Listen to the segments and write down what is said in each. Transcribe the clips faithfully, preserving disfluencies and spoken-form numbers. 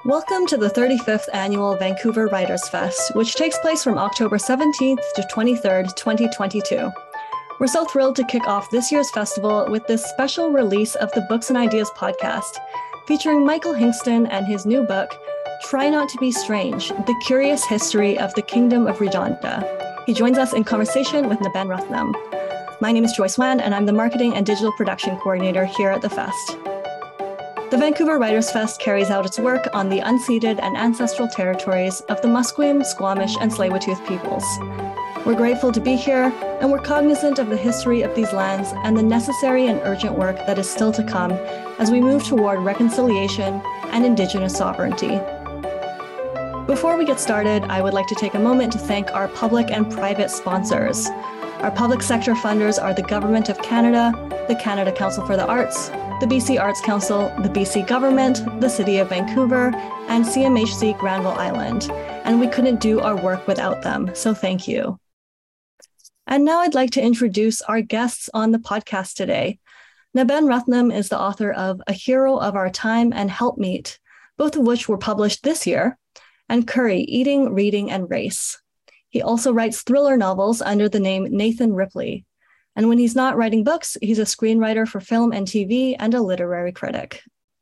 Welcome to the thirty-fifth Annual Vancouver Writers' Fest, which takes place from October seventeenth to twenty-third, twenty twenty-two. We're so thrilled to kick off this year's festival with this special release of the Books and Ideas podcast, featuring Michael Hingston and his new book, Try Not to Be Strange, The Curious History of the Kingdom of Redonda. He joins us in conversation with Neben Rathnam. My name is Joyce Wan, and I'm the Marketing and Digital Production Coordinator here at the Fest. The Vancouver Writers' Fest carries out its work on the unceded and ancestral territories of the Musqueam, Squamish, and Tsleil-Waututh peoples. We're grateful to be here, and we're cognizant of the history of these lands and the necessary and urgent work that is still to come as we move toward reconciliation and Indigenous sovereignty. Before we get started, I would like to take a moment to thank our public and private sponsors. Our public sector funders are the Government of Canada, the Canada Council for the Arts, the B C Arts Council, the B C Government, the City of Vancouver, and C M H C Granville Island. And we couldn't do our work without them, so thank you. And now I'd like to introduce our guests on the podcast today. Neben Rathnam is the author of A Hero of Our Time and Helpmeet, both of which were published this year, and Curry, Eating, Reading, and Race. He also writes thriller novels under the name Nathan Ripley. And when he's not writing books, he's a screenwriter for film and T V and a literary critic.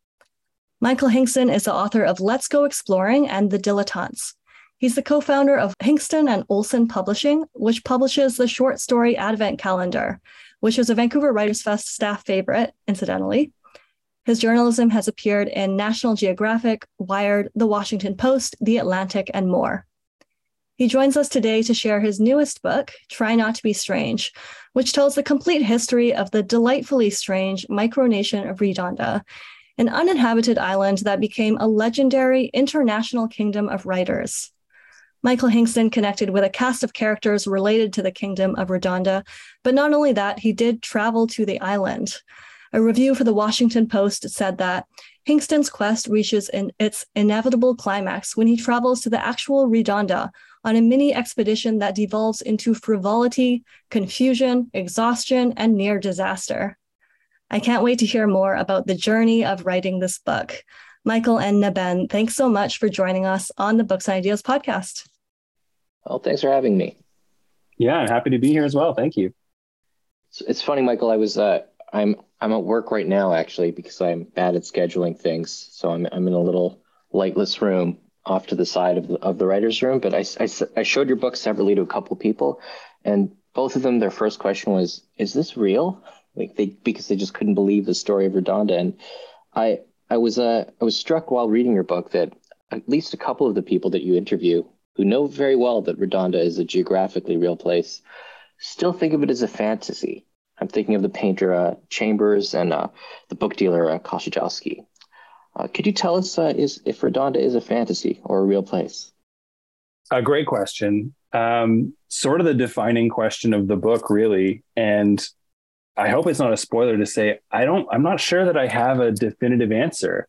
Michael Hingston is the author of Let's Go Exploring and The Dilettantes. He's the co-founder of Hingston and Olson Publishing, which publishes the short story Advent Calendar, which was a Vancouver Writers' Fest staff favorite, incidentally. His journalism has appeared in National Geographic, Wired, The Washington Post, The Atlantic, and more. He joins us today to share his newest book, Try Not to Be Strange, which tells the complete history of the delightfully strange micronation of Redonda, an uninhabited island that became a legendary international kingdom of writers. Michael Hingston connected with a cast of characters related to the kingdom of Redonda, but not only that, he did travel to the island. A review for the Washington Post said that Hingston's quest reaches in its inevitable climax when he travels to the actual Redonda on a mini expedition that devolves into frivolity, confusion, exhaustion, and near disaster. I can't wait to hear more about the journey of writing this book. Michael and Neben, thanks so much for joining us on the Books and Ideas podcast. Well, thanks for having me. Yeah, I'm happy to be here as well. Thank you. It's, it's funny, Michael. I was uh, I'm I'm at work right now actually because I'm bad at scheduling things. So I'm I'm in a little lightless room off to the side of the, of the writer's room. But I, I, I showed your book separately to a couple of people, and both of them, their first question was, "Is this real?" Like they because they just couldn't believe the story of Redonda. And I I was uh I was struck while reading your book that at least a couple of the people that you interview, who know very well that Redonda is a geographically real place, still think of it as a fantasy. I'm thinking of the painter uh, Chambers and uh, the book dealer uh, Kosciuszowski. Uh, could you tell us uh, is, if Redonda is a fantasy or a real place? A great question. Um, sort of the defining question of the book, really. And I hope it's not a spoiler to say I don't. I'm not sure that I have a definitive answer.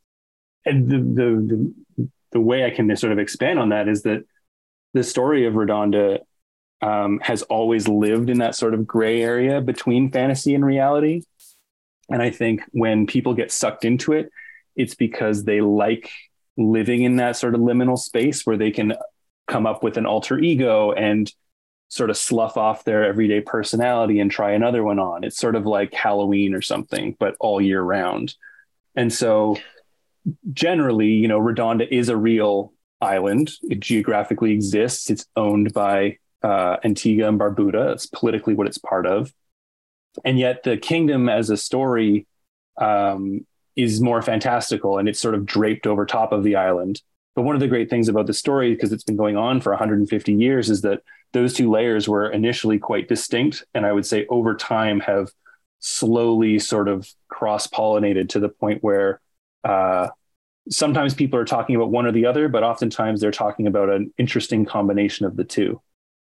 And the the the, the way I can sort of expand on that is that the story of Redonda um, has always lived in that sort of gray area between fantasy and reality. And I think when people get sucked into it, it's because they like living in that sort of liminal space where they can come up with an alter ego and sort of slough off their everyday personality and try another one on. It's sort of like Halloween or something, but all year round. And so generally, you know, Redonda is a real island. It geographically exists. It's owned by uh, Antigua and Barbuda. It's politically what it's part of. And yet the kingdom as a story um, is more fantastical, and it's sort of draped over top of the island. But one of the great things about the story, because it's been going on for one hundred fifty years, is that those two layers were initially quite distinct, and I would say over time have slowly sort of cross-pollinated to the point where uh, sometimes people are talking about one or the other, but oftentimes they're talking about an interesting combination of the two.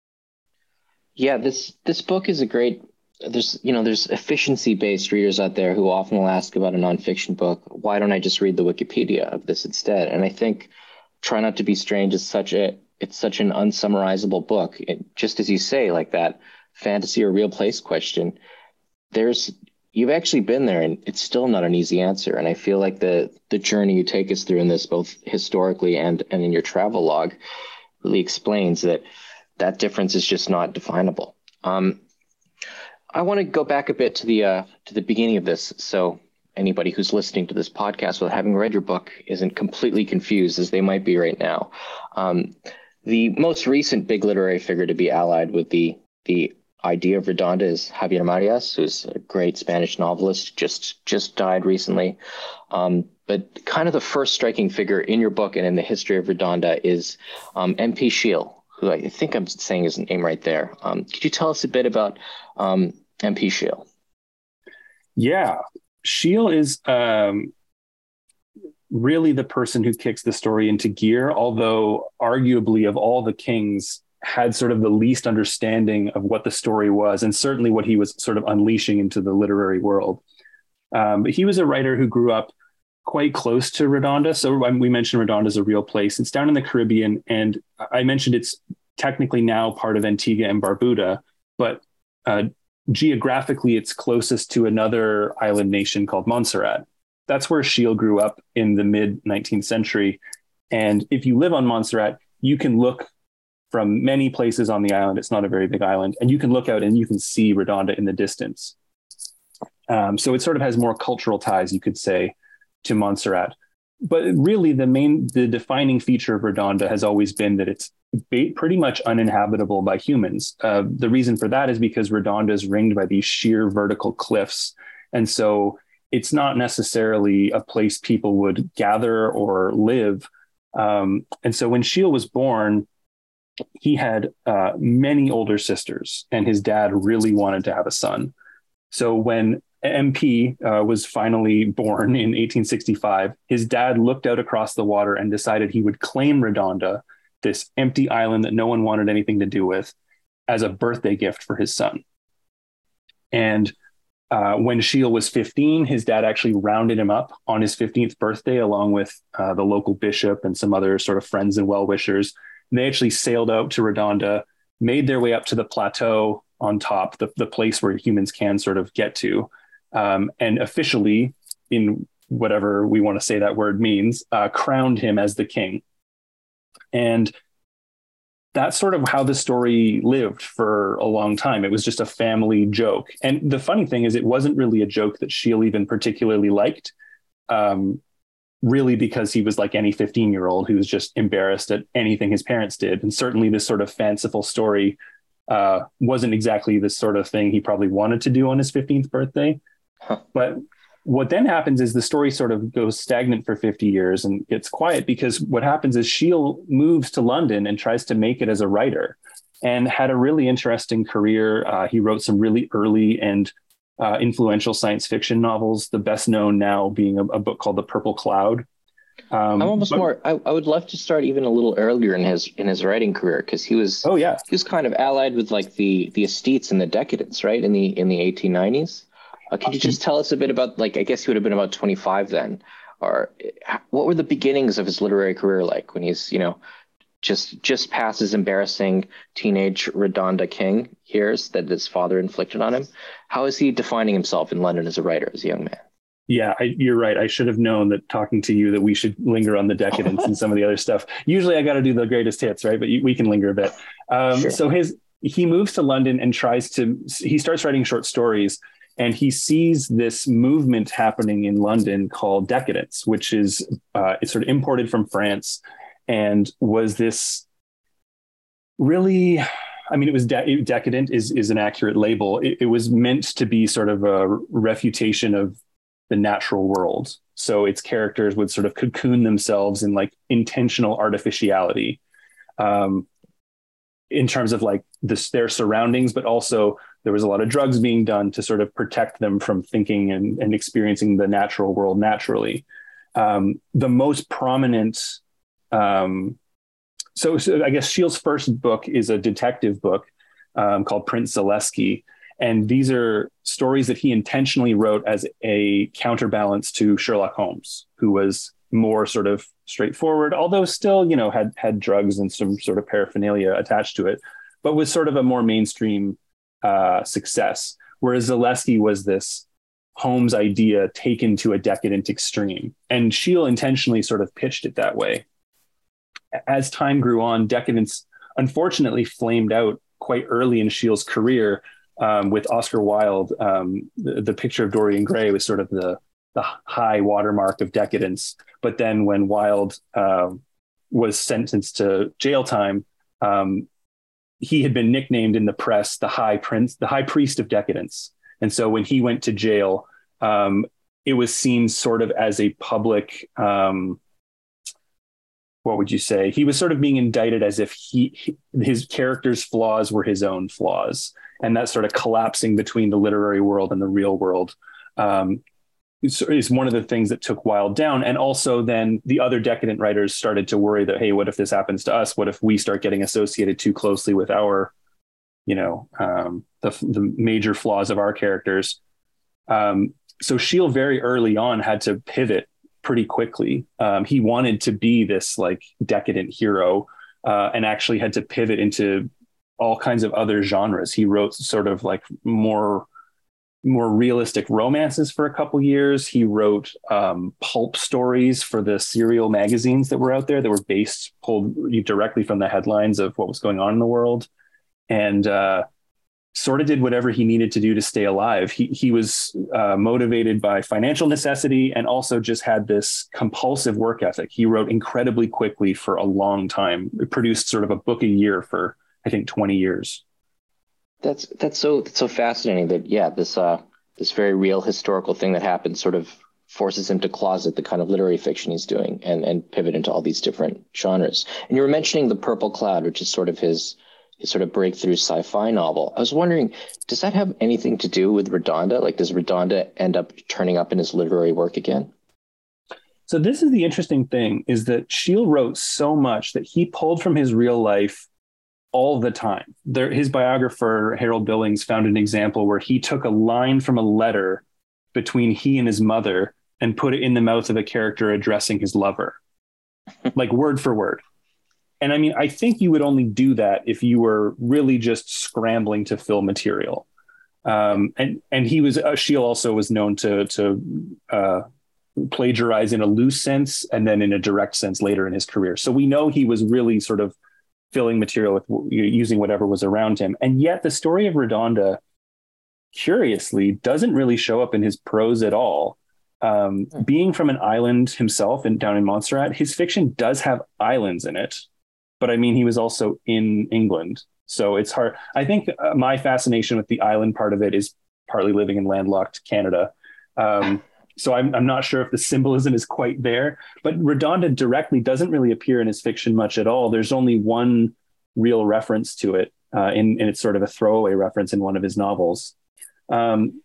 Yeah, this this book is a great. There's you know there's efficiency-based readers out there who often will ask about a nonfiction book. Why don't I just read the Wikipedia of this instead? And I think Try Not to Be Strange is such a it's such an unsummarizable book. It, just as you say, like that fantasy or real place question. There's you've actually been there, and it's still not an easy answer. And I feel like the the journey you take us through in this, both historically and and in your travel log, really explains that that difference is just not definable. Um, I want to go back a bit to the uh, to the beginning of this, so anybody who's listening to this podcast without having read your book isn't completely confused as they might be right now. Um, the most recent big literary figure to be allied with the the idea of Redonda is Javier Marias, who's a great Spanish novelist, just just died recently. Um, but kind of the first striking figure in your book and in the history of Redonda is um, M P Schiele, who I think I'm saying his name right there. Um, could you tell us a bit about um, M P Schiele? Yeah, Schiele is um, really the person who kicks the story into gear, although arguably of all the kings, had sort of the least understanding of what the story was, and certainly what he was sort of unleashing into the literary world. Um, but he was a writer who grew up quite close to Redonda. So um, we mentioned Redonda is a real place. It's down in the Caribbean, and I mentioned it's technically now part of Antigua and Barbuda, but uh, geographically it's closest to another island nation called Montserrat. That's where Schiele grew up in the mid nineteenth century. And if you live on Montserrat, you can look from many places on the island. It's not a very big island. And you can look out and you can see Redonda in the distance. Um, so it sort of has more cultural ties, you could say, to Montserrat. But really the main, the defining feature of Redonda has always been that it's ba- pretty much uninhabitable by humans. Uh, the reason for that is because Redonda is ringed by these sheer vertical cliffs. And so it's not necessarily a place people would gather or live. Um, and so when Schiele was born, he had uh, many older sisters, and his dad really wanted to have a son. So when M P uh, was finally born in eighteen sixty-five, his dad looked out across the water and decided he would claim Redonda, this empty island that no one wanted anything to do with, as a birthday gift for his son. And uh, when Schiele was fifteen, his dad actually rounded him up on his fifteenth birthday, along with uh, the local bishop and some other sort of friends and well-wishers. And they actually sailed out to Redonda, made their way up to the plateau on top, the, the place where humans can sort of get to, um, and officially, in whatever we want to say that word means, uh, crowned him as the king. And that's sort of how the story lived for a long time. It was just a family joke. And the funny thing is, it wasn't really a joke that Schiele even particularly liked. Um, really because he was like any fifteen year old who was just embarrassed at anything his parents did. And certainly this sort of fanciful story uh, wasn't exactly the sort of thing he probably wanted to do on his fifteenth birthday. Huh. But what then happens is the story sort of goes stagnant for fifty years and gets quiet, because what happens is Schiele moves to London and tries to make it as a writer, and had a really interesting career. Uh, he wrote some really early and Uh, influential science fiction novels, the best known now being a, a book called The Purple Cloud. Um, I'm almost but, more, I, I would love to start even a little earlier in his in his writing career, because he was oh yeah he was kind of allied with like the the aesthetes and the decadents, right, in the in the eighteen nineties. Uh, could you just tell us a bit about, like, I guess he would have been about twenty-five then, or what were the beginnings of his literary career like when he's, you know, just just past his embarrassing teenage Redonda king years that his father inflicted on him? How is he defining himself in London as a writer, as a young man? Yeah, I, you're right. I should have known that talking to you that we should linger on the decadence and some of the other stuff. Usually I got to do the greatest hits, right? But you, we can linger a bit. Um, sure. So his he moves to London and tries to, he starts writing short stories, and he sees this movement happening in London called decadence, which is uh, it's sort of imported from France, and was this really, I mean, it was de- decadent is, is an accurate label. It, it was meant to be sort of a refutation of the natural world. So its characters would sort of cocoon themselves in like intentional artificiality, um, in terms of like this, their surroundings, but also there was a lot of drugs being done to sort of protect them from thinking and, and experiencing the natural world naturally. Um, the most prominent, um, So, so I guess Schiele's first book is a detective book um, called Prince Zaleski. And these are stories that he intentionally wrote as a counterbalance to Sherlock Holmes, who was more sort of straightforward, although still, you know, had had drugs and some sort of paraphernalia attached to it, but was sort of a more mainstream uh, success. Whereas Zaleski was this Holmes' idea taken to a decadent extreme. And Scheele intentionally sort of pitched it that way. As time grew on, decadence unfortunately flamed out quite early in Scheele's career. Um, with Oscar Wilde, um, the, the Picture of Dorian Gray was sort of the, the high watermark of decadence. But then when Wilde uh, was sentenced to jail time, um, he had been nicknamed in the press the High Prince, the High Priest of Decadence. And so when he went to jail, um, it was seen sort of as a public, um, what would you say? He was sort of being indicted as if he, he his character's flaws were his own flaws. And that sort of collapsing between the literary world and the real world um, is, is one of the things that took Wilde down. And also then the other decadent writers started to worry that, hey, what if this happens to us? What if we start getting associated too closely with our, you know, um, the, the major flaws of our characters? Um, so Scheele very early on had to pivot pretty quickly. Um, he wanted to be this like decadent hero uh, and actually had to pivot into all kinds of other genres. He wrote sort of like more, more realistic romances for a couple years. He wrote um, pulp stories for the serial magazines that were out there that were based, pulled directly from the headlines of what was going on in the world. And uh, sort of did whatever he needed to do to stay alive. He, he was uh, motivated by financial necessity and also just had this compulsive work ethic. He wrote incredibly quickly for a long time. It produced sort of a book a year for, I think, twenty years. That's that's so that's so fascinating that yeah, this uh this very real historical thing that happened sort of forces him to closet the kind of literary fiction he's doing and and pivot into all these different genres. And you were mentioning The Purple Cloud, which is sort of his his sort of breakthrough sci-fi novel. I was wondering, does that have anything to do with Redonda? Like, does Redonda end up turning up in his literary work again? So this is the interesting thing, is that Scheele wrote so much that he pulled from his real life all the time. There, his biographer, Harold Billings, found an example where he took a line from a letter between he and his mother and put it in the mouth of a character addressing his lover, like word for word. And I mean, I think you would only do that if you were really just scrambling to fill material. Um, and and he was, uh, Scheele also was known to, to uh, plagiarize in a loose sense and then in a direct sense later in his career. So we know he was really sort of filling material with using whatever was around him. And yet the story of Redonda, curiously, doesn't really show up in his prose at all. Um, mm. Being from an island himself and down in Montserrat, his fiction does have islands in it. But I mean, he was also in England. So it's hard. I think uh, my fascination with the island part of it is partly living in landlocked Canada. Um, so I'm, I'm not sure if the symbolism is quite there, but Redonda directly doesn't really appear in his fiction much at all. There's only one real reference to it, uh, in, and it's sort of a throwaway reference in one of his novels. Um,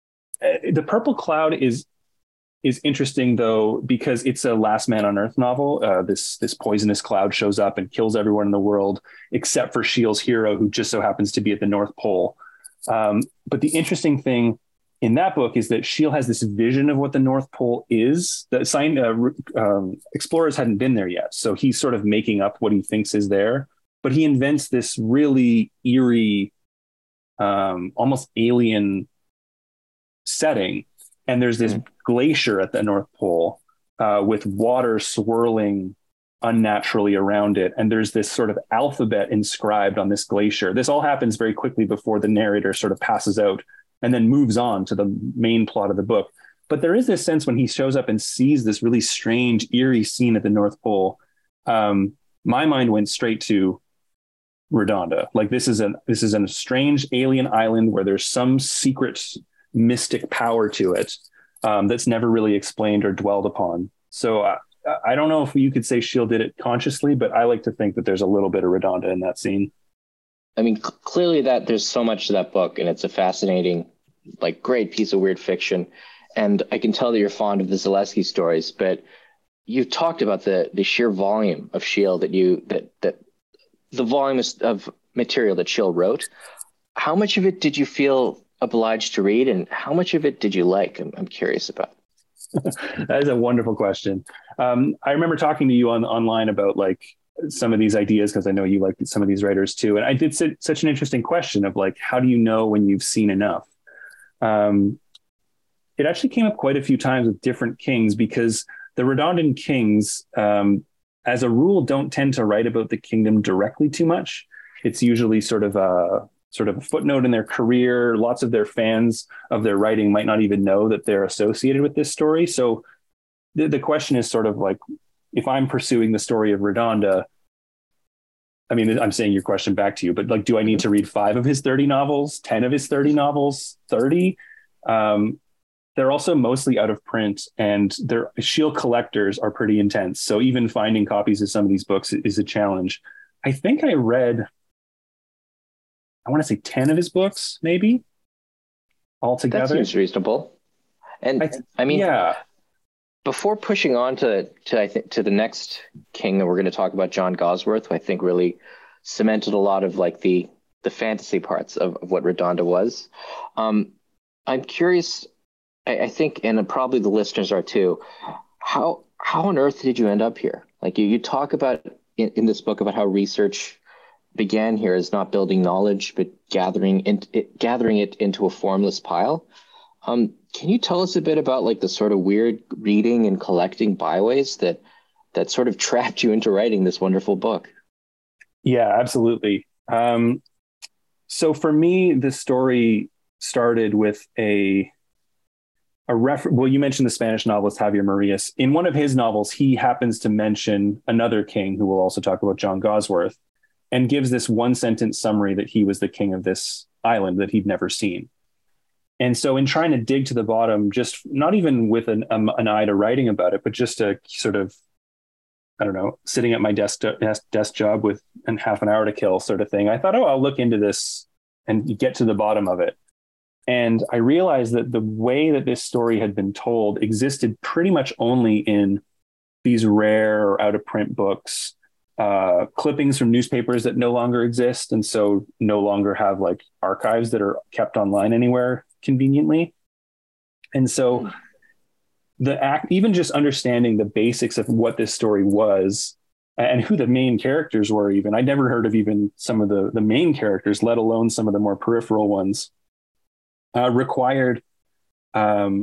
the Purple Cloud is is interesting, though, because it's a Last Man on Earth novel. Uh, this this poisonous cloud shows up and kills everyone in the world, except for Scheele's hero, who just so happens to be at the North Pole. Um, but the interesting thing in that book is that Scheele has this vision of what the North Pole is. The sign, uh, um, explorers hadn't been there yet, so he's sort of making up what he thinks is there. But he invents this really eerie, um, almost alien setting. And there's this mm. glacier at the North Pole uh, with water swirling unnaturally around it. And there's this sort of alphabet inscribed on this glacier. This all happens very quickly before the narrator sort of passes out and then moves on to the main plot of the book. But there is this sense when he shows up and sees this really strange, eerie scene at the North Pole, um, my mind went straight to Redonda. Like this is a this is a strange alien island where there's some secret mystic power to it um, that's never really explained or dwelled upon. So uh, I don't know if you could say Scheele did it consciously, but I like to think that there's a little bit of Redonda in that scene. I mean, cl- clearly that there's so much to that book, and it's a fascinating, like, great piece of weird fiction. And I can tell that you're fond of the Zaleski stories, but you've talked about the the sheer volume of Scheele that you that that the volume of material that Scheele wrote. How much of it did you feel obliged to read, and how much of it did you like? I'm, I'm curious about. That is a wonderful question. Um, I remember talking to you on online about like some of these ideas, because I know you like some of these writers too. And I did s- such an interesting question of like, how do you know when you've seen enough? Um, it actually came up quite a few times with different kings, because the Redondan kings, um, as a rule, don't tend to write about the kingdom directly too much. It's usually sort of a sort of a footnote in their career. Lots of their fans of their writing might not even know that they're associated with this story. So the, the question is sort of like, if I'm pursuing the story of Redonda, I mean, I'm saying your question back to you, but like, do I need to read five of his thirty novels, ten of his thirty novels, thirty? Um, they're also mostly out of print, and their Shield collectors are pretty intense. So even finding copies of some of these books is a challenge. I think I read, I want to say ten of his books, maybe altogether. That seems reasonable. And I, I mean, yeah. Before pushing on to, to I think to the next king that we're going to talk about, John Gawsworth, who I think really cemented a lot of like the the fantasy parts of, of what Redonda was. Um, I'm curious, I, I think, and probably the listeners are too, how how on earth did you end up here? Like you, you talk about in, in this book about how research began here as not building knowledge, but gathering in, it, gathering it into a formless pile. Um, can you tell us a bit about like the sort of weird reading and collecting byways that that sort of trapped you into writing this wonderful book? Yeah, absolutely. Um, so for me, the story started with a a refer- well, you mentioned the Spanish novelist Javier Marias. In one of his novels, he happens to mention another king who we'll also talk about, John Gawsworth, and gives this one sentence summary that he was the king of this island that he'd never seen. And so in trying to dig to the bottom, just not even with an, um, an eye to writing about it, but just to sort of, I don't know, sitting at my desk, desk, desk job with an half an hour to kill sort of thing, I thought, oh, I'll look into this and get to the bottom of it. And I realized that the way that this story had been told existed pretty much only in these rare or out of print books, uh, clippings from newspapers that no longer exist. And so no longer have like archives that are kept online anywhere conveniently. And so the act, even just understanding the basics of what this story was and who the main characters were, even I'd never heard of even some of the, the main characters, let alone some of the more peripheral ones, uh, required, um,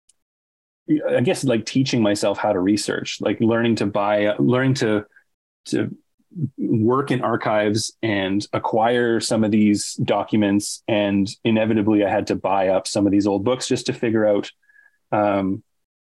I guess, like teaching myself how to research, like learning to buy, learning to, to work in archives and acquire some of these documents. And inevitably I had to buy up some of these old books just to figure out um,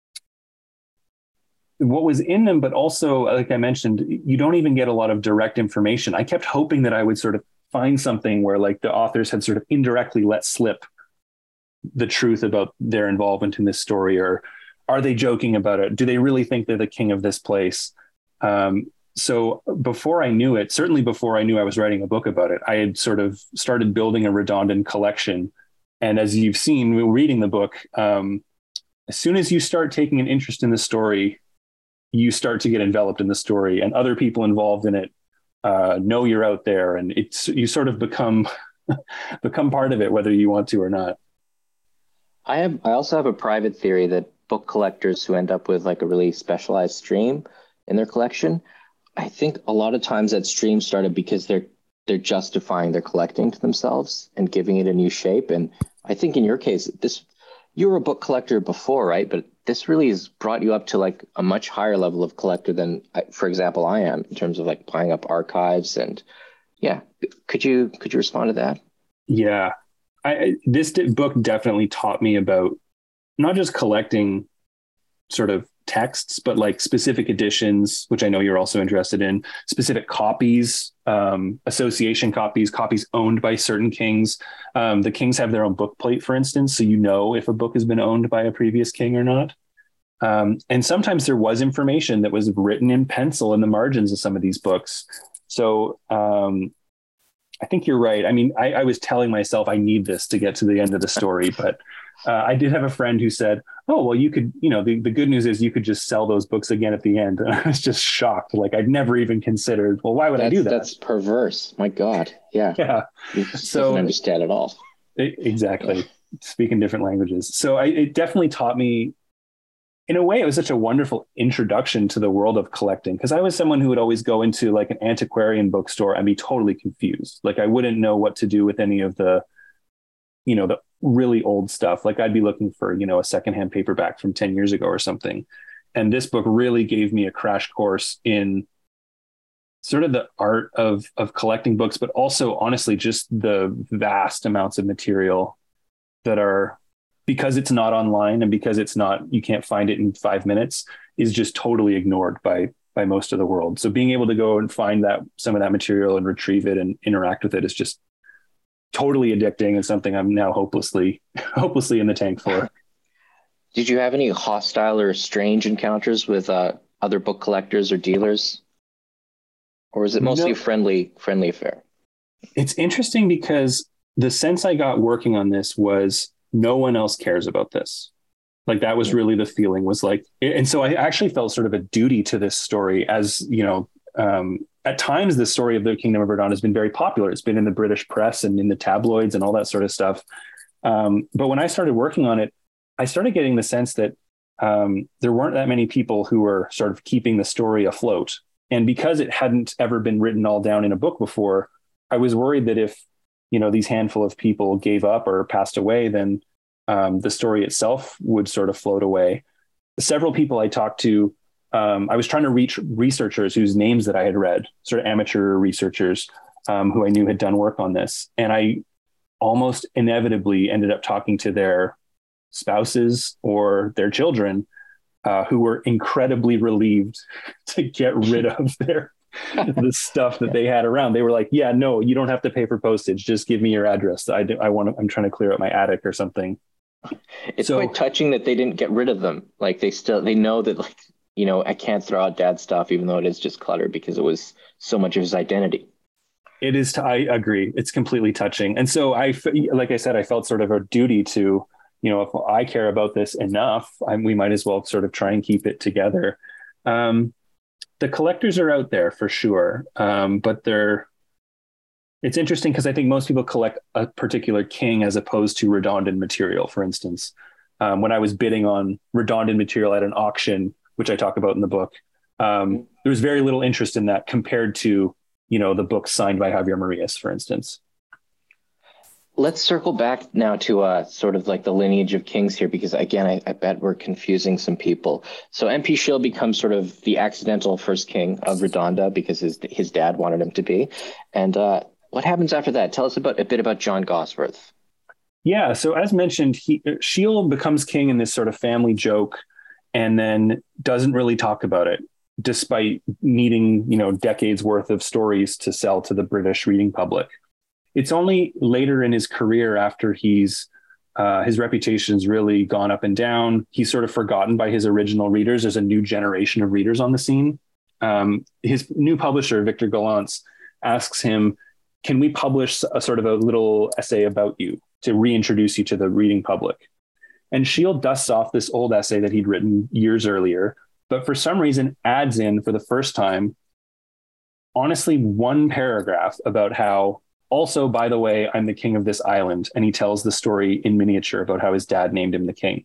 what was in them. But also, like I mentioned, you don't even get a lot of direct information. I kept hoping that I would sort of find something where like the authors had sort of indirectly let slip the truth about their involvement in this story, or are they joking about it? Do they really think they're the king of this place? Um, So before I knew it, certainly before I knew I was writing a book about it, I had sort of started building a Redondan collection. And as you've seen reading the book, um, as soon as you start taking an interest in the story, you start to get enveloped in the story, and other people involved in it uh, know you're out there, and it's you sort of become become part of it, whether you want to or not. I have. I also have a private theory that book collectors who end up with like a really specialized stream in their collection, I think a lot of times that stream started because they're they're justifying their collecting to themselves and giving it a new shape. And I think in your case, this you were a book collector before, right? But this really has brought you up to like a much higher level of collector than, for example, I am in terms of like buying up archives. And yeah, could you could you respond to that? Yeah, I, this book definitely taught me about not just collecting sort of texts, but like specific editions, which I know you're also interested in, specific copies, um, association copies, copies owned by certain kings. Um, the kings have their own book plate, for instance, so you know if a book has been owned by a previous king or not. Um, and sometimes there was information that was written in pencil in the margins of some of these books. So um, I think you're right. I mean, I, I was telling myself I need this to get to the end of the story, but uh, I did have a friend who said, oh, well, you could, you know, the, the good news is you could just sell those books again at the end. And I was just shocked. Like I'd never even considered, well, why would that's, I do that? That's perverse. My God. Yeah. Yeah. You so doesn't understand at all. It, exactly. Yeah. Speaking different languages. So I, it definitely taught me, in a way, it was such a wonderful introduction to the world of collecting, because I was someone who would always go into like an antiquarian bookstore and be totally confused. Like I wouldn't know what to do with any of the, you know, the really old stuff. Like I'd be looking for, you know, a secondhand paperback from ten years ago or something. And this book really gave me a crash course in sort of the art of of collecting books, but also honestly just the vast amounts of material that are, because it's not online and because it's not, you can't find it in five minutes, is just totally ignored by by most of the world. So being able to go and find that some of that material and retrieve it and interact with it is just totally addicting, and something I'm now hopelessly hopelessly in the tank for. Did you have any hostile or strange encounters with uh, other book collectors or dealers? Or is it mostly No. friendly, friendly affair? It's interesting because the sense I got working on this was no one else cares about this. Like that was really the feeling, was like, and so I actually felt sort of a duty to this story, as, you know, um, at times the story of the Kingdom of Verdun has been very popular. It's been in the British press and in the tabloids and all that sort of stuff. Um, but when I started working on it, I started getting the sense that um, there weren't that many people who were sort of keeping the story afloat. And because it hadn't ever been written all down in a book before, I was worried that if, you know, these handful of people gave up or passed away, then um, the story itself would sort of float away. Several people I talked to, um, I was trying to reach researchers whose names that I had read, sort of amateur researchers um, who I knew had done work on this. And I almost inevitably ended up talking to their spouses or their children, Uh, who were incredibly relieved to get rid of their the stuff that they had around. They were like, "Yeah, no, you don't have to pay for postage. Just give me your address. I do, I want to, I'm trying to clear out my attic or something." It's So- quite touching that they didn't get rid of them. Like they still, they know that, like, you know, I can't throw out dad's stuff, even though it is just clutter, because it was so much of his identity. It is. T- I agree. It's completely touching. And so I, f- like I said, I felt sort of a duty to, you know, if I care about this enough, I, we might as well sort of try and keep it together. Um, the collectors are out there for sure. Um, but they're, it's interesting because I think most people collect a particular king as opposed to redundant material. For instance, um, when I was bidding on redundant material at an auction, which I talk about in the book, um, there was very little interest in that compared to, you know, the books signed by Javier Marias, for instance. Let's circle back now to uh, sort of like the lineage of kings here, because again, I, I bet we're confusing some people. So M P Schill becomes sort of the accidental first king of Redonda because his his dad wanted him to be. And uh, what happens after that? Tell us about a bit about John Gosworth. Yeah, so as mentioned, he, Schill becomes king in this sort of family joke, and then doesn't really talk about it, despite needing, you know, decades worth of stories to sell to the British reading public. It's only later in his career, after he's uh, his reputation's really gone up and down, he's sort of forgotten by his original readers. There's a new generation of readers on the scene. Um, his new publisher, Victor Galance, asks him, "Can we publish a sort of a little essay about you to reintroduce you to the reading public?" And Schill dusts off this old essay that he'd written years earlier, but for some reason adds in for the first time, honestly, one paragraph about how, also, by the way, I'm the king of this island. And he tells the story in miniature about how his dad named him the king.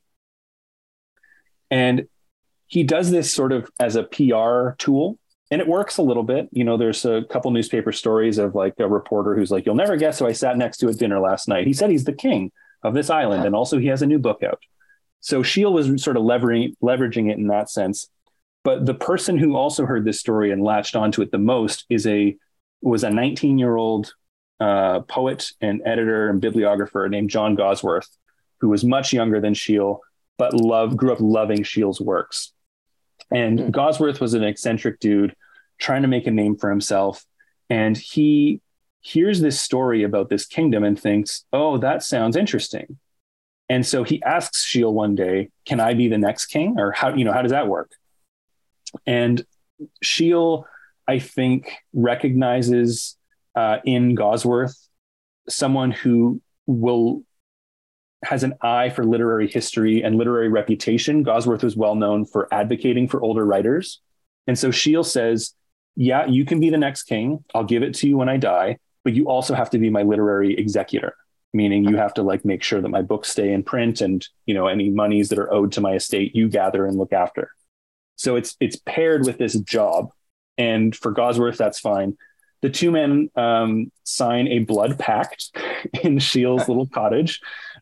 And he does this sort of as a P R tool, and it works a little bit. You know, there's a couple newspaper stories of like a reporter who's like, "You'll never guess who I sat next to at dinner last night. He said he's the king of this island. And also he has a new book out." So Schill was sort of leveraging, leveraging it in that sense. But the person who also heard this story and latched onto it the most is a was a nineteen-year-old uh, poet and editor and bibliographer named John Gosworth, who was much younger than Schill, but loved, grew up loving Schill's works. And mm. Gosworth was an eccentric dude trying to make a name for himself. And he hears this story about this kingdom and thinks, "Oh, that sounds interesting." And so he asks Schill one day, "Can I be the next king?" Or how, you know, how does that work? And Schill, I think, recognizes uh, in Gosworth someone who will has an eye for literary history and literary reputation. Gosworth was well known for advocating for older writers. And so Schill says, "Yeah, you can be the next king. I'll give it to you when I die, but you also have to be my literary executor, meaning you have to like make sure that my books stay in print, and, you know, any monies that are owed to my estate, you gather and look after." So it's it's paired with this job. And for Gosworth, that's fine. The two men um, sign a blood pact in Schill's little cottage.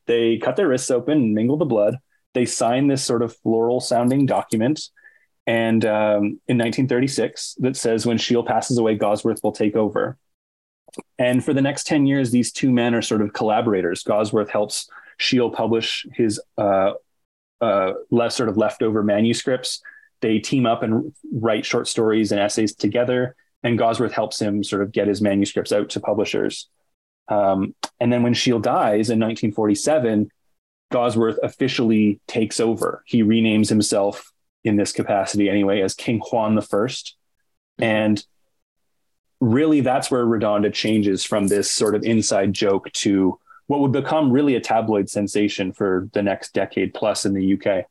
They cut their wrists open and mingle the blood. They sign this sort of floral sounding document. And um, in nineteen thirty-six, that says when Shiel passes away, Gosworth will take over. And for the next ten years, these two men are sort of collaborators. Gosworth helps Shiel publish his uh, uh, less sort of leftover manuscripts. They team up and write short stories and essays together. And Gosworth helps him sort of get his manuscripts out to publishers. Um, and then when Shiel dies in nineteen forty-seven, Gosworth officially takes over. He renames himself in this capacity anyway as King Juan the First. And really that's where Redonda changes from this sort of inside joke to what would become really a tabloid sensation for the next decade plus in the U K.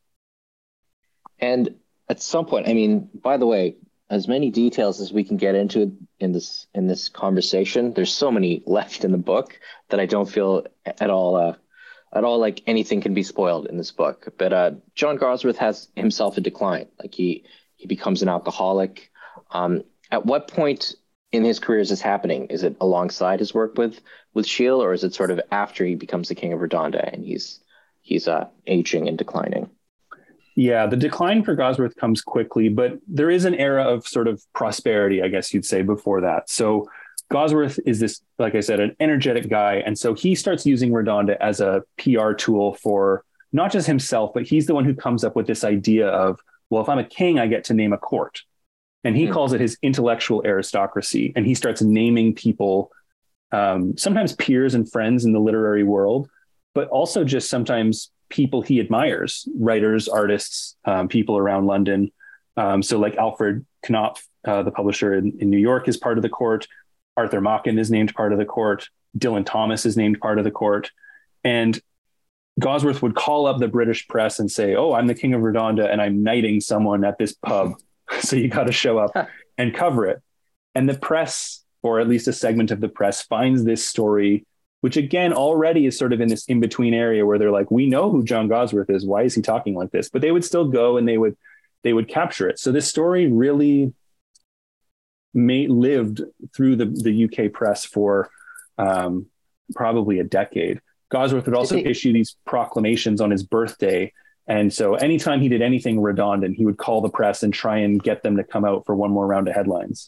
And at some point, I mean, by the way, as many details as we can get into in this in this conversation, there's so many left in the book that I don't feel at all uh, at all like anything can be spoiled in this book. But uh, John Gosworth has himself a decline. Like he he becomes an alcoholic. Um, at what point in his career is this happening? Is it alongside his work with with Shiel, or is it sort of after he becomes the king of Redonda and he's he's uh, aging and declining? Yeah, the decline for Gosworth comes quickly, but there is an era of sort of prosperity, I guess you'd say, before that. So Gosworth is this, like I said, an energetic guy. And so he starts using Redonda as a P R tool for not just himself, but he's the one who comes up with this idea of, well, if I'm a king, I get to name a court. And he mm. calls it his intellectual aristocracy. And he starts naming people, um, sometimes peers and friends in the literary world, but also just sometimes people he admires, writers, artists, um, people around London. Um, so like Alfred Knopf, uh, the publisher in, in New York, is part of the court. Arthur Machen is named part of the court. Dylan Thomas is named part of the court. And Gosworth would call up the British press and say, oh, I'm the king of Redonda and I'm knighting someone at this pub. So you got to show up and cover it. And the press, or at least a segment of the press, finds this story, which again, already is sort of in this in-between area where they're like, we know who John Gosworth is. Why is he talking like this? But they would still go and they would, they would capture it. So this story really may, lived through the, the U K press for um, probably a decade. Gosworth would also issue these proclamations on his birthday. And so anytime he did anything redundant, he would call the press and try and get them to come out for one more round of headlines.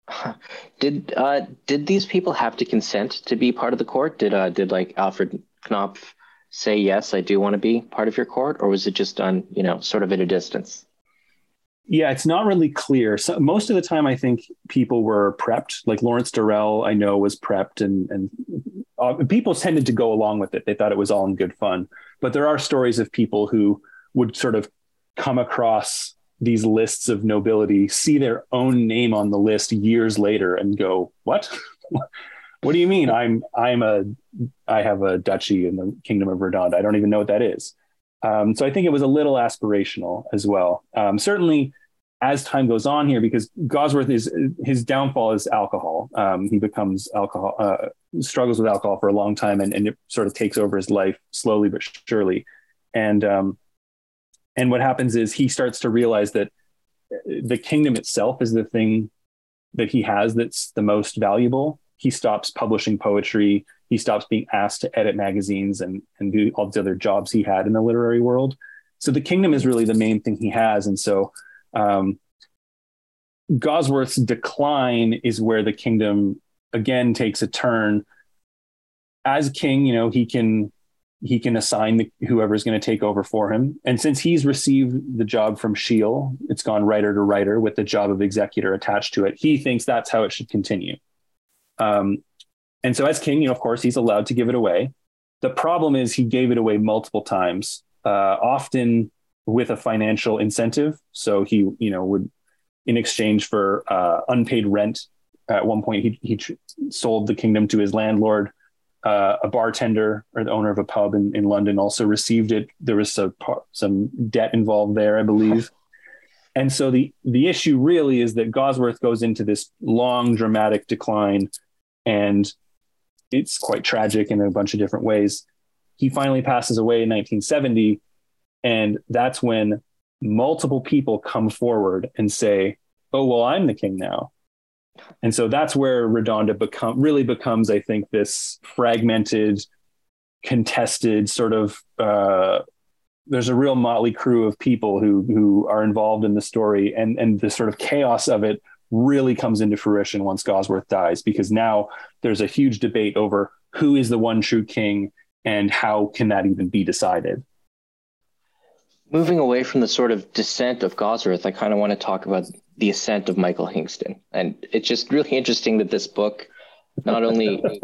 Did uh, did these people have to consent to be part of the court? Did uh, did like Alfred Knopf say, yes, I do want to be part of your court? Or was it just done, you know, sort of at a distance? Yeah, it's not really clear. So most of the time, I think people were prepped. Like Lawrence Durrell, I know, was prepped, and and uh, people tended to go along with it. They thought it was all in good fun. But there are stories of people who would sort of come across these lists of nobility, see their own name on the list years later and go, what? What do you mean? I'm, I'm a, I have a duchy in the Kingdom of Redonda. I don't even know what that is. Um, so I think it was a little aspirational as well. Um, certainly as time goes on here, because Gosworth is, his downfall is alcohol. Um, he becomes alcohol, uh, struggles with alcohol for a long time, and, and it sort of takes over his life slowly but surely. And, um, And what happens is he starts to realize that the kingdom itself is the thing that he has that's the most valuable. He stops publishing poetry. He stops being asked to edit magazines and, and do all the other jobs he had in the literary world. So the kingdom is really the main thing he has. And so um, Gosworth's decline is where the kingdom again takes a turn. As king, you know, he can he can assign the, whoever's going to take over for him. And since he's received the job from Shiel, it's gone writer to writer with the job of executor attached to it. He thinks that's how it should continue. Um, and so as king, you know, of course, he's allowed to give it away. The problem is he gave it away multiple times, uh, often with a financial incentive. So he, you know, would, in exchange for uh, unpaid rent, at one point he, he tr- sold the kingdom to his landlord. Uh, a bartender or the owner of a pub in, in London also received it. There was some, some debt involved there, I believe. And so the, the issue really is that Gosworth goes into this long, dramatic decline, and it's quite tragic in a bunch of different ways. He finally passes away in nineteen seventy, and that's when multiple people come forward and say, oh, well, I'm the king now. And so that's where Redonda become really becomes, I think, this fragmented, contested sort of, uh, there's a real motley crew of people who who are involved in the story, and and the sort of chaos of it really comes into fruition once Gosworth dies, because now there's a huge debate over who is the one true king and how can that even be decided. Moving away from the sort of descent of Gosworth, I kind of want to talk about the ascent of Michael Hingston. And it's just really interesting that this book not only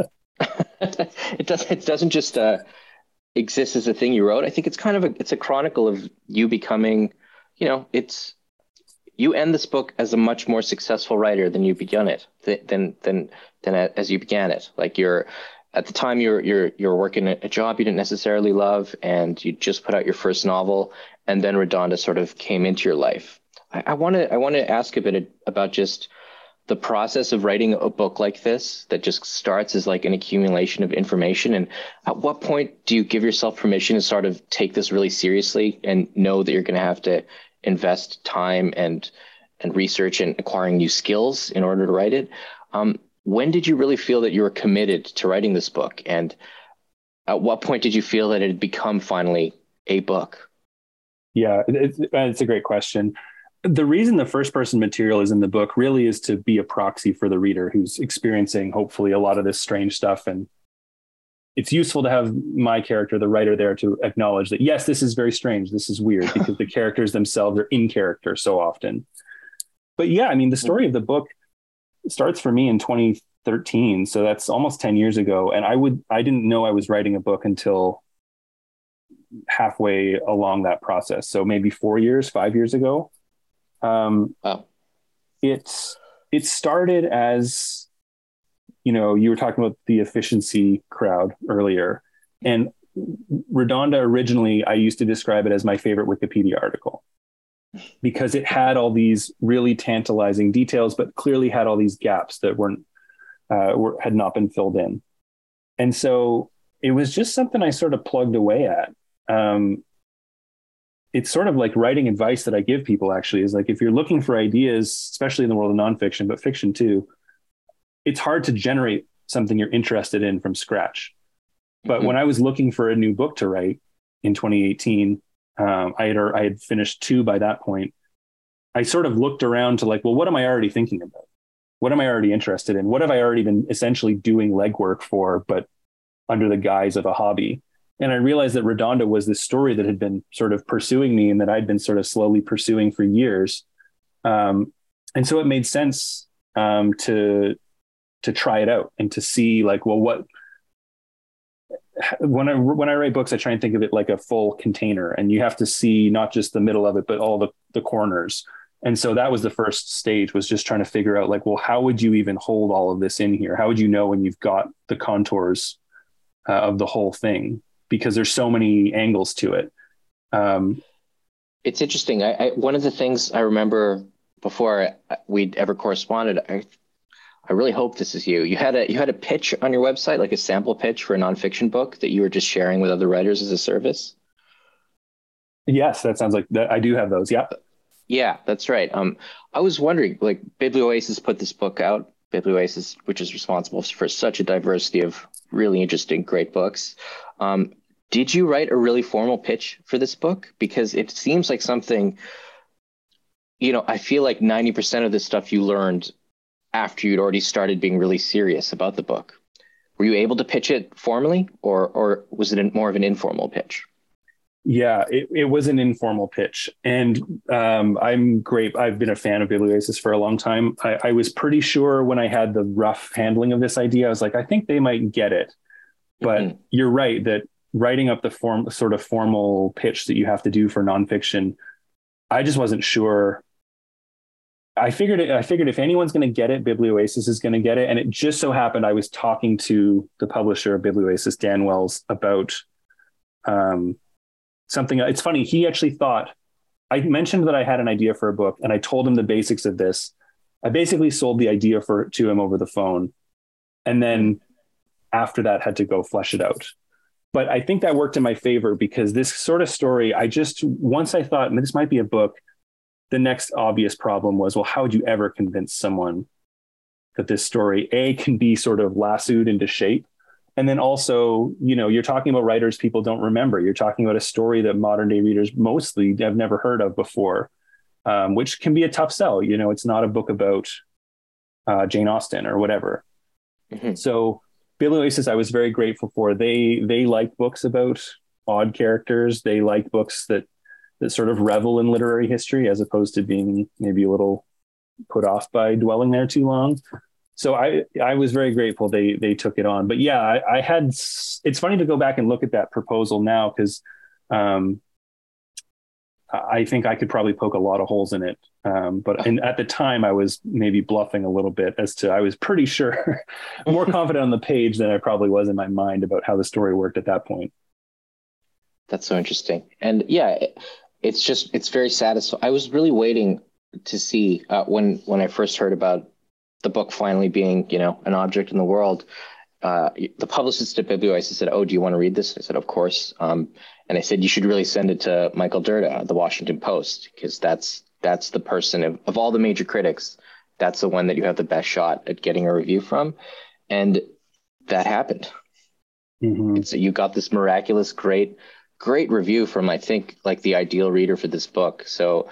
it does it doesn't just uh, exist as a thing you wrote. I think it's kind of a it's a chronicle of you becoming, you know, it's you end this book as a much more successful writer than you began it, than than than as you began it. Like you're at the time you're you're you're working a job you didn't necessarily love, and you just put out your first novel, and then Redonda sort of came into your life. I want to I want to ask a bit about just the process of writing a book like this that just starts as like an accumulation of information. And at what point do you give yourself permission to sort of take this really seriously and know that you're going to have to invest time and and research and acquiring new skills in order to write it? Um, when did you really feel that you were committed to writing this book? And at what point did you feel that it had become finally a book? Yeah, it's, it's a great question. The reason the first person material is in the book really is to be a proxy for the reader who's experiencing, hopefully, a lot of this strange stuff. And it's useful to have my character, the writer, there to acknowledge that, yes, this is very strange. This is weird, because the characters themselves are in character so often. But yeah, I mean, the story of the book starts for me in twenty thirteen. So that's almost ten years ago. And I would, I didn't know I was writing a book until halfway along that process. So maybe four years, five years ago. Um, wow. It's, it started as, you know, you were talking about the efficiency crowd earlier, and Redonda originally, I used to describe it as my favorite Wikipedia article, because it had all these really tantalizing details, but clearly had all these gaps that weren't, uh, were, had not been filled in. And so it was just something I sort of plugged away at. Um, It's sort of like writing advice that I give people, actually, is like, if you're looking for ideas, especially in the world of nonfiction, but fiction too, it's hard to generate something you're interested in from scratch. But mm-hmm. when I was looking for a new book to write in twenty eighteen, um, I had, I had finished two by that point. I sort of looked around to like, well, what am I already thinking about? What am I already interested in? What have I already been essentially doing legwork for, but under the guise of a hobby? And I realized that Redonda was this story that had been sort of pursuing me and that I'd been sort of slowly pursuing for years. Um, and so it made sense um, to, to try it out and to see like, well, what, when I, when I write books, I try and think of it like a full container, and you have to see not just the middle of it, but all the, the corners. And so that was the first stage, was just trying to figure out like, well, how would you even hold all of this in here? How would you know when you've got the contours uh, of the whole thing? Because there's so many angles to it. Um, it's interesting. I, I, one of the things I remember before we'd ever corresponded, I, I really hope this is you. You had a you had a pitch on your website, like a sample pitch for a nonfiction book that you were just sharing with other writers as a service. Yes, that sounds like that. I do have those. Yeah. Yeah, that's right. Um, I was wondering, like, Biblioasis put this book out. Biblioasis, which is responsible for such a diversity of really interesting, great books. Um, Did you write a really formal pitch for this book? Because it seems like something, you know, I feel like ninety percent of this stuff you learned after you'd already started being really serious about the book. Were you able to pitch it formally, or or was it more of an informal pitch? Yeah, it, it was an informal pitch. And um, I'm great. I've been a fan of Biblioasis for a long time. I, I was pretty sure when I had the rough handling of this idea, I was like, I think they might get it. But mm-hmm. You're right that writing up the form sort of formal pitch that you have to do for nonfiction, I just wasn't sure. I figured it, I figured if anyone's going to get it, Biblioasis is going to get it. And it just so happened I was talking to the publisher of Biblioasis, Dan Wells, about um, something. It's funny. He actually thought, I mentioned that I had an idea for a book, and I told him the basics of this. I basically sold the idea for to him over the phone. And then after that had to go flesh it out. But I think that worked in my favor, because this sort of story, I just, once I thought this might be a book, the next obvious problem was, well, how would you ever convince someone that this story, A, can be sort of lassoed into shape, And then also, you know, you're talking about writers people don't remember. You're talking about a story that modern day readers mostly have never heard of before, um, which can be a tough sell. You know, it's not a book about uh, Jane Austen or whatever. Mm-hmm. So Biblioasis, I was very grateful for. They they like books about odd characters. They like books that that sort of revel in literary history as opposed to being maybe a little put off by dwelling there too long. So I, I was very grateful they they took it on. But yeah, I, I had, it's funny to go back and look at that proposal now because um, I think I could probably poke a lot of holes in it. Um, but in, at the time I was maybe bluffing a little bit as to, I was pretty sure, more confident on the page than I probably was in my mind about how the story worked at that point. That's so interesting. And yeah, it, it's just, it's very satisfying. I was really waiting to see uh, when, when I first heard about the book finally being, you know, an object in the world, uh, the publicist at Biblioasis said, "Oh, do you want to read this?" I said, "Of course." Um, and I said, "You should really send it to Michael Dirda, the Washington Post, because that's that's the person of, of all the major critics, that's the one that you have the best shot at getting a review from." And that happened. Mm-hmm. And so you got this miraculous, great, great review from, I think, like the ideal reader for this book. So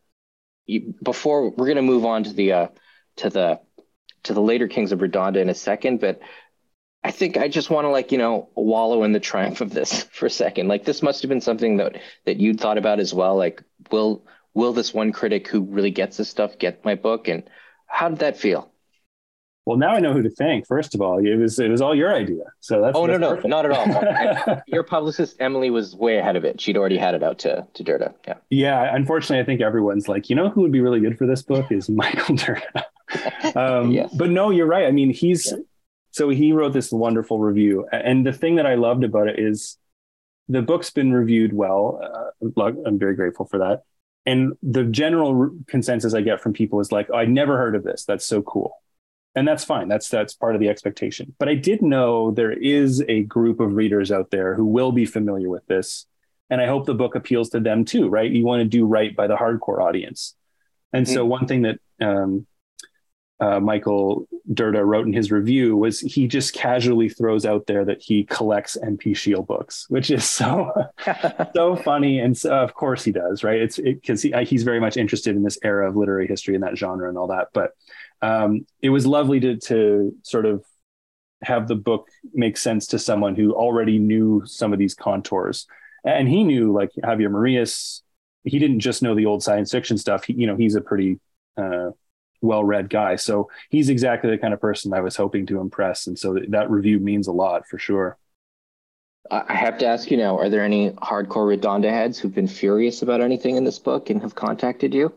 you, before we're going to move on to the uh, to the to the later Kings of Redonda in a second, but I think I just want to like, you know, wallow in the triumph of this for a second. Like this must have been something that, that you'd thought about as well. Like, will, will this one critic who really gets this stuff get my book? And how did that feel? Well, now I know who to thank. First of all, it was, it was all your idea. So that's, oh, that's no, perfect. no, not at all. Your publicist, Emily, was way ahead of it. She'd already had it out to, to Dirda. Yeah. Yeah. Unfortunately, I think everyone's like, you know, who would be really good for this book is Michael Dirda. um, yes. But no, you're right. I mean, he's, yeah. So he wrote this wonderful review. And the thing that I loved about it is the book's been reviewed well. Uh, I'm very grateful for that. And the general consensus I get from people is like, oh, I never heard of this. That's so cool. And that's fine. That's that's part of the expectation. But I did know there is a group of readers out there who will be familiar with this. And I hope the book appeals to them too, right? You want to do right by the hardcore audience. And mm-hmm. so one thing that um, uh, Michael Dirda wrote in his review was he just casually throws out there that he collects M P Shield books, which is so so funny. And so, of course he does, right? It's because it, he, he's very much interested in this era of literary history and that genre and all that. But um, it was lovely to to sort of have the book make sense to someone who already knew some of these contours. And he knew, like Javier Marias, he didn't just know the old science fiction stuff. He, you know, he's a pretty uh, well-read guy. So he's exactly the kind of person I was hoping to impress. And so that, that review means a lot for sure. I have to ask you now, are there any hardcore Redonda heads who've been furious about anything in this book and have contacted you?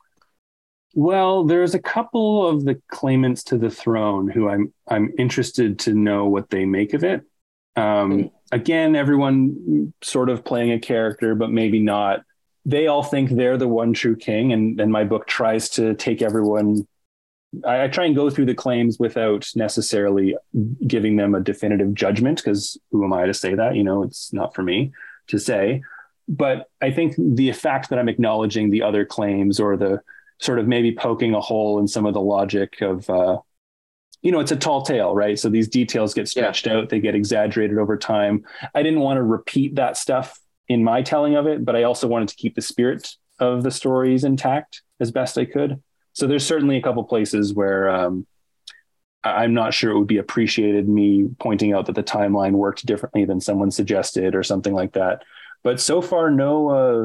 Well, there's a couple of the claimants to the throne who I'm I'm interested to know what they make of it. Um, mm. Again, everyone sort of playing a character, but maybe not. They all think they're the one true king, and, and my book tries to take everyone. I, I try and go through the claims without necessarily giving them a definitive judgment, because who am I to say that? You know, it's not for me to say. But I think the fact that I'm acknowledging the other claims, or the sort of maybe poking a hole in some of the logic of, uh, you know, it's a tall tale, right? So these details get stretched yeah. out, they get exaggerated over time. I didn't want to repeat that stuff in my telling of it, but I also wanted to keep the spirit of the stories intact as best I could. So there's certainly a couple places where um, I'm not sure it would be appreciated, me pointing out that the timeline worked differently than someone suggested or something like that. But so far, no, uh,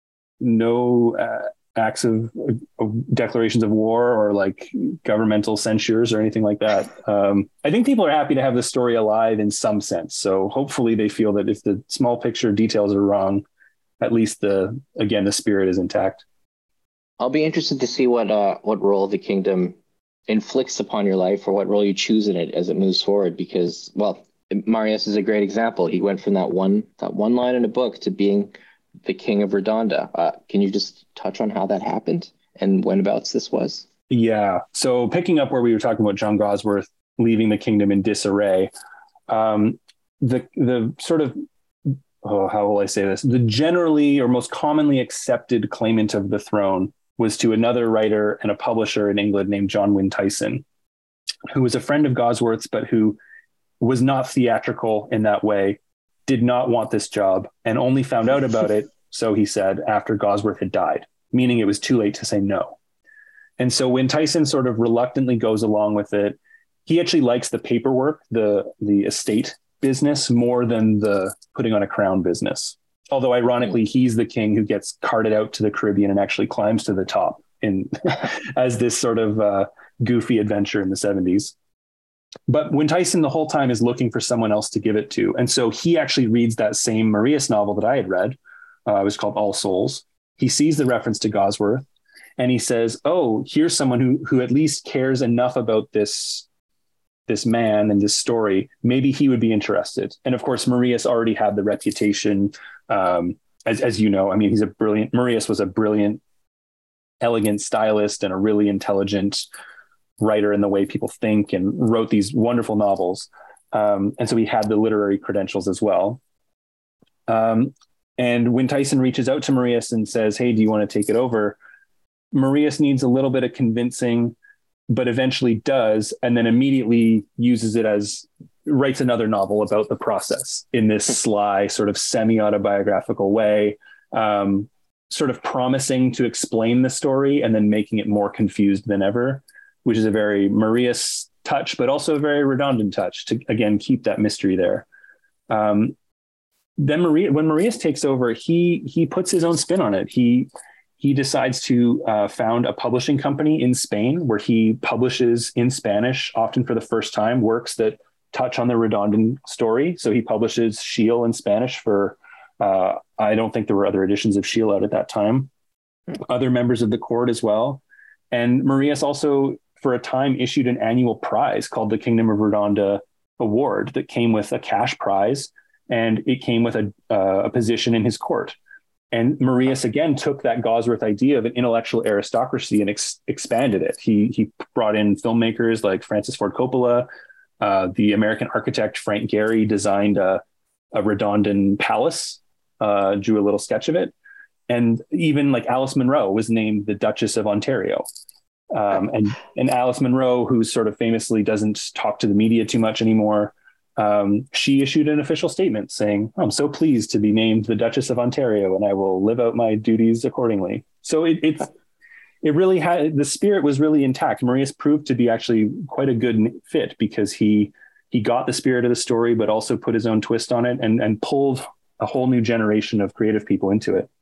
no, uh, acts of, of declarations of war or like governmental censures or anything like that. Um, I think people are happy to have the story alive in some sense. So hopefully they feel that if the small picture details are wrong, at least the, again, the spirit is intact. I'll be interested to see what, uh, what role the kingdom inflicts upon your life, or what role you choose in it as it moves forward. Because, well, Marius is a great example. He went from that one, that one line in a book to being the king of Redonda. Uh, can you just touch on how that happened and whenabouts this was? Yeah. So picking up where we were talking about John Gosworth leaving the kingdom in disarray, um, the the sort of, oh, how will I say this? The generally or most commonly accepted claimant of the throne was to another writer and a publisher in England named John Wynne Tyson, who was a friend of Gosworth's, but who was not theatrical in that way, did not want this job, and only found out about it, so he said, after Gosworth had died, meaning it was too late to say no. And so when Tyson sort of reluctantly goes along with it, he actually likes the paperwork, the the estate business, more than the putting on a crown business. Although ironically, he's the king who gets carted out to the Caribbean and actually climbs to the top in as this sort of uh, goofy adventure in the seventies. But when Tyson the whole time is looking for someone else to give it to. And so he actually reads that same Marius novel that I had read. Uh, it was called All Souls. He sees the reference to Gosworth and he says, oh, here's someone who who at least cares enough about this, this man and this story. Maybe he would be interested. And of course, Marius already had the reputation, um, as, as you know, I mean, he's a brilliant, Marius was a brilliant, elegant stylist and a really intelligent writer in the way people think, and wrote these wonderful novels. Um, and so he had the literary credentials as well. Um, and when Tyson reaches out to Marius and says, hey, do you want to take it over? Marius needs a little bit of convincing, but eventually does, and then immediately uses it as, writes another novel about the process in this sly sort of semi-autobiographical way, um, sort of promising to explain the story and then making it more confused than ever, which is a very Marius touch, but also a very redundant touch to, again, keep that mystery there. Um, then Maria, when Marius takes over, he he puts his own spin on it. He he decides to uh, found a publishing company in Spain where he publishes in Spanish, often for the first time, works that touch on the Redondon story. So he publishes Scheele in Spanish for, uh, I don't think there were other editions of Scheele out at that time, other members of the court as well. And Marius also, for a time, issued an annual prize called the Kingdom of Redonda Award that came with a cash prize, and it came with a, uh, a position in his court. And Marius, again, took that Gosworth idea of an intellectual aristocracy and ex- expanded it. He he brought in filmmakers like Francis Ford Coppola. Uh, the American architect Frank Gehry designed a, a Redondon palace, uh, drew a little sketch of it. And even like Alice Munro was named the Duchess of Ontario. Um, and, and Alice Munro, who sort of famously doesn't talk to the media too much anymore, um, she issued an official statement saying, I'm so pleased to be named the Duchess of Ontario, and I will live out my duties accordingly. So it, it's, it really had, the spirit was really intact. Marius proved to be actually quite a good fit because he, he got the spirit of the story, but also put his own twist on it and, and pulled a whole new generation of creative people into it.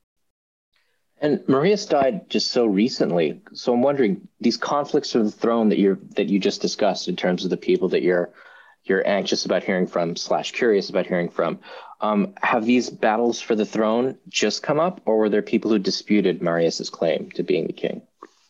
And Marius died just so recently. So I'm wondering, these conflicts of the throne that you're, that you just discussed in terms of the people that you're, you're anxious about hearing from slash curious about hearing from, um, have these battles for the throne just come up, or were there people who disputed Marius's claim to being the king?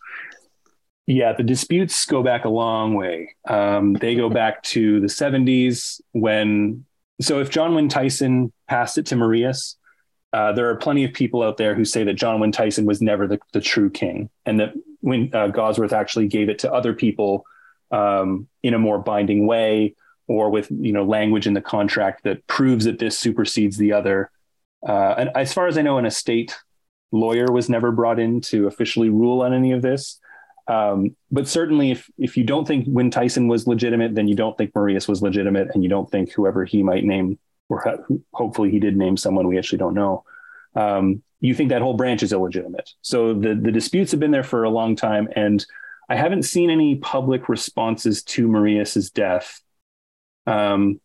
Yeah, the disputes go back a long way. Um, they go back to the seventies when, so if John Wynne Tyson passed it to Marius, uh, there are plenty of people out there who say that John Wynne Tyson was never the, the true king, and that when uh, Gosworth actually gave it to other people um, in a more binding way, or with, you know, language in the contract that proves that this supersedes the other. Uh, and as far as I know, an estate lawyer was never brought in to officially rule on any of this. Um, but certainly if, if you don't think Wynne Tyson was legitimate, then you don't think Marius was legitimate, and you don't think whoever he might name, or ho- hopefully he did name someone we actually don't know, um, you think that whole branch is illegitimate. So the, the disputes have been there for a long time, and I haven't seen any public responses to Marius's death. Um,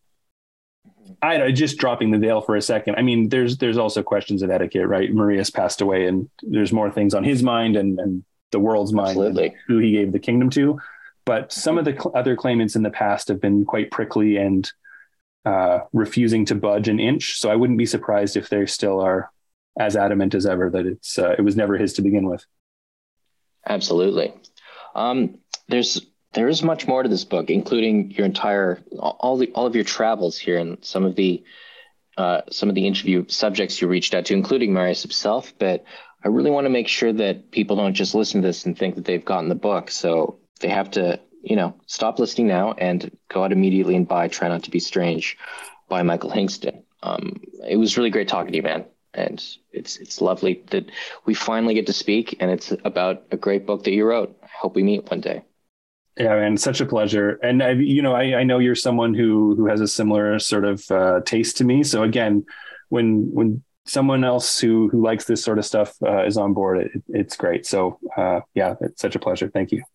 I just dropping the veil for a second. I mean, there's there's also questions of etiquette, right? Marius passed away, and there's more things on his mind and, and the world's mind, Absolutely. Who he gave the kingdom to. But some of the cl- other claimants in the past have been quite prickly and uh, refusing to budge an inch. So I wouldn't be surprised if they still are as adamant as ever that it's uh, it was never his to begin with. Absolutely. Um, there's There is much more to this book, including your entire, all the, all of your travels here, and some of the, uh, some of the interview subjects you reached out to, including Marius himself. But I really want to make sure that people don't just listen to this and think that they've gotten the book. So they have to, you know, stop listening now and go out immediately and buy "Try Not to Be Strange" by Michael Hingston. Um, it was really great talking to you, man. And it's it's lovely that we finally get to speak, and it's about a great book that you wrote. I hope we meet one day. Yeah, man, such a pleasure. And I, you know, I, I know you're someone who who has a similar sort of uh, taste to me. So again, when when someone else who who likes this sort of stuff uh, is on board, it, it's great. So uh, yeah, it's such a pleasure. Thank you.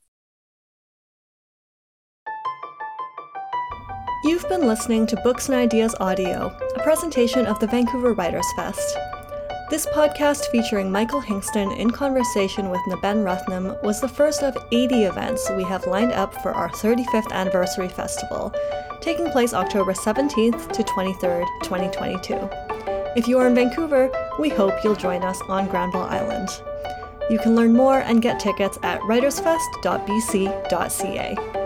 You've been listening to Books and Ideas Audio, a presentation of the Vancouver Writers Fest. This podcast featuring Michael Hingston in conversation with Naben Ruthnam was the first of eighty events we have lined up for our thirty-fifth anniversary festival, taking place October seventeenth to twenty-third, twenty twenty-two. If you are in Vancouver, we hope you'll join us on Granville Island. You can learn more and get tickets at writersfest dot b c dot c a.